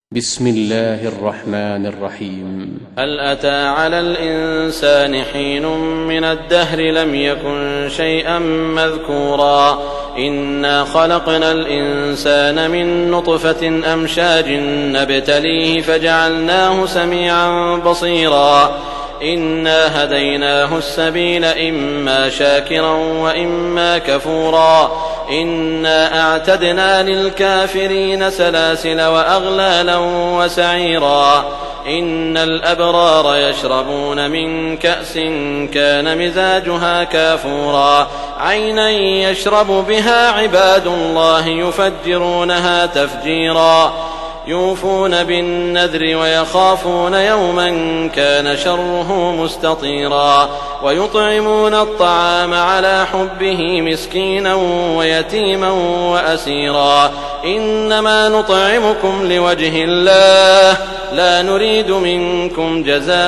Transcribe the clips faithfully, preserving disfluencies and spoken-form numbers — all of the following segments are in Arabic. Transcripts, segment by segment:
بسم الله الرحمن الرحيم. هل أتى على الإنسان حين من الدهر لم يكن شيئا مذكورا إنا خلقنا الإنسان من نطفة أمشاج نبتليه فجعلناه سميعا بصيرا إنا هديناه السبيل إما شاكرا وإما كفورا إنا أعتدنا للكافرين سلاسل وأغلالا وسعيرا إن الأبرار يشربون من كأس كان مزاجها كافورا عينا يشرب بها عباد الله يفجرونها تفجيرا يوفون بالنذر ويخافون يوما كان شره مستطيرا ويطعمون الطعام على حبه مسكينا ويتيما وأسيرا إنما نطعمكم لوجه الله لا نريد منكم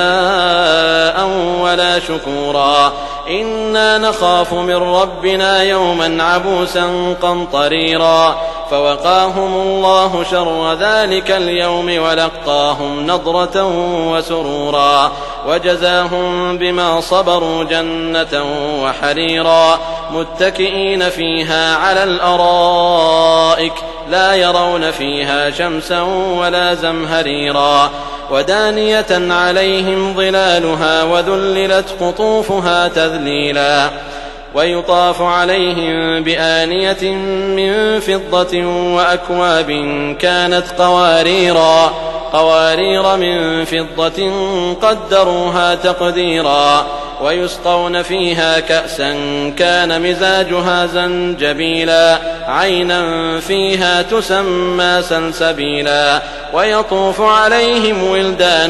جزاء ولا شكورا إنا نخاف من ربنا يوما عبوسا قمطريرا فوقاهم الله شر ذلك اليوم ولقاهم نضرة وسرورا وجزاهم بما صبروا جنة وحريرا متكئين فيها على الأرائك لا يرون فيها شمسا ولا زمهريرا ودانية عليهم ظلالها وذللت قطوفها تذليلا ويطاف عليهم بآنية من فضة وأكواب كانت قواريرا قوارير من فضة قدروها تقديرا ويسقون فيها كأسا كان مزاجها زنجبيلا عينا فيها تسمى سلسبيلا ويطوف عليهم ولدان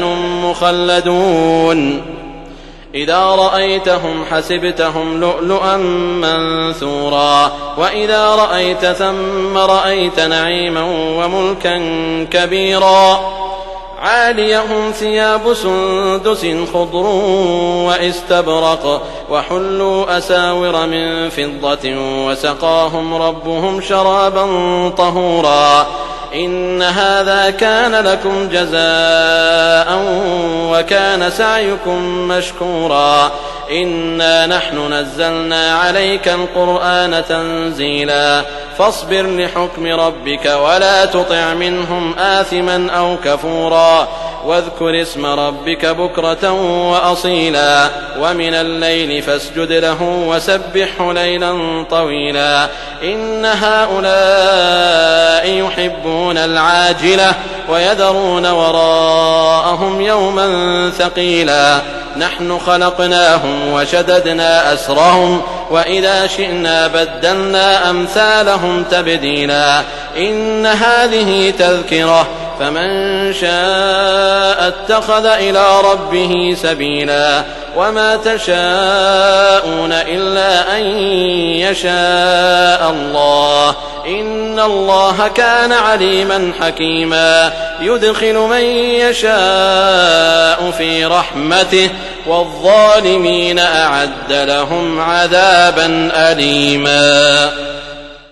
مخلدون إذا رأيتهم حسبتهم لؤلؤا منثورا وإذا رأيت ثم رأيت نعيما وملكا كبيرا عاليهم ثياب سندس خضر واستبرق وحلوا أساور من فضة وسقاهم ربهم شرابا طهورا إن هذا كان لكم جزاء وكان سعيكم مشكورا إنا نحن نزلنا عليك القرآن تنزيلا فاصبر لحكم ربك ولا تطع منهم آثما أو كفورا واذكر اسم ربك بكرة وأصيلا ومن الليل فاسجد له وسبحه ليلا طويلا إن هؤلاء يحبون العاجلة ويذرون وراءهم يوما ثقيلا نحن خلقناهم وشددنا أسرهم وإذا شئنا بدلنا أمثالهم تبديلا إن هذه تذكرة فمن شاء اتخذ إلى ربه سبيلا وما تشاءون إلا أن يشاء الله إن الله كان عليما حكيما يدخل من يشاء في رحمته والظالمين أعد لهم عذابا أليما.